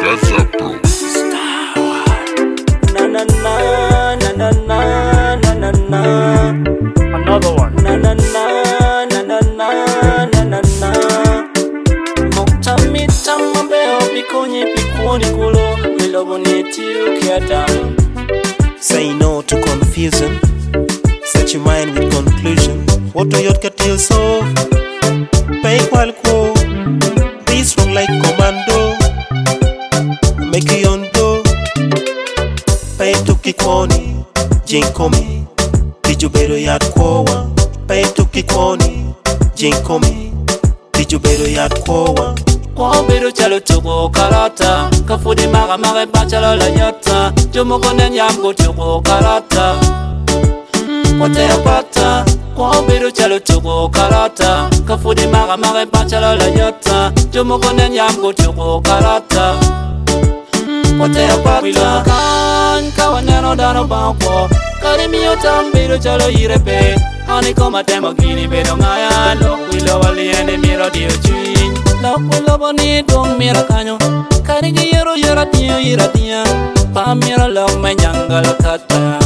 That's a pro. Na na na na na na na na na. Another one. Na na na na na na na na na. Moktami tambe obikonyi pikoni kulo miloboneti ukiatam. Say no to confusion. Set your mind with conclusion. What do you get yourself? Pay while cool. Be strong like commando. Make it on do. Pay to kikwani. Jinkomi. Dijubero yat kowa. Pay to kikwani. Jinkomi. Dijubero yat kowa. Kwa biru chalo tuko karata. Kafudi maga bachalo la nyata. Jumoko nenyamgo tuko karata. Pote ya pata. Kwa biru chalo tuko karata. Kafudi maga bachalo la nyata. Jumoko nenyamgo tuko karata. Pote ya pata. Wilo kan kawaneno dano bangko. Karimi yotam biru chalo irepe. Hani koma temo gini bedo ngaya. Lok wilo wali ene miro dio chuin. Lok boni dong mira kanyo. Karigi yero yera tiya. Pa mira lok menyanggal kata.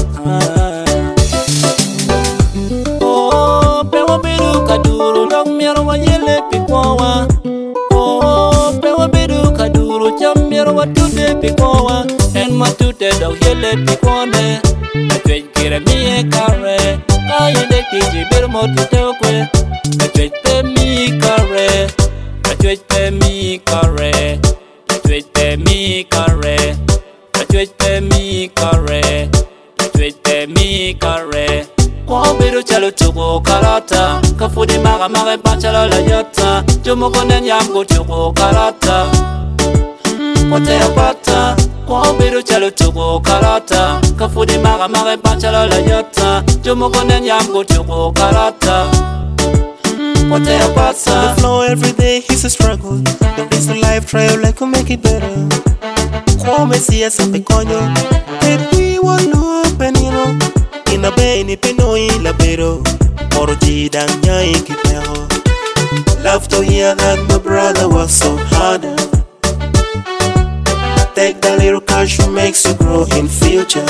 Oh, pewa biru kaduru lok mira wa yele pikwawa. Oh, pewa biru kaduru jam mira wa tude pikwawa. En matute dok yele pikwane. Katwej kira miye kare. Kaya dek tiji biru motu teokwe. Katwej pe mi kare. Katwej pe mi kare. Katwej pe mi kare. Katwej pe mi kare. Katwej pe mi kare. Kwa biru chalo tuko karata. Kafudi maga bachalo la nyata. Jumoko nenyamgo tuko karata. Pote ya pata. Kwa biru chalo tuko karata. Kafudi maga bachalo la nyata. Jumoko nenyamgo tuko karata. Pote ya pata. The flow every day is a struggle. The race of life trial like to make it better. Come see us up a coño. Baby, what open, you know. In a bay, ni pino in la bero. Moroji dang nyai kipero. Love to hear that my brother was so hard. Take that little cash who makes you grow in future.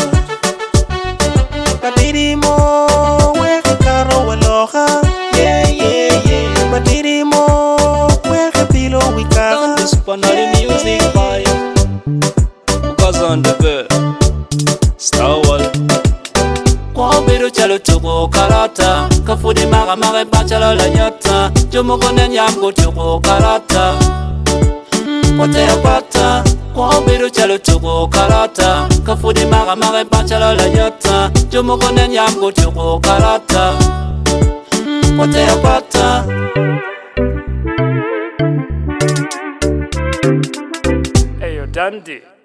Matiri mo, where the caro aloha. Yeah. Matiri mo, where the pillow we Don't got. despond on the music boy. Because on the bed. Star Wall. Kwa biru chalo tuko karata. Kafudi maga bachalo la nyata. Jumoko nenyamgo tuko karata. Pote ya pata. Kwa biru chalo tuko karata. Kafudi maga bachalo la nyata. Jumoko nenyamgo tuko karata. Pote ya pata. Hey, yo, Dandy.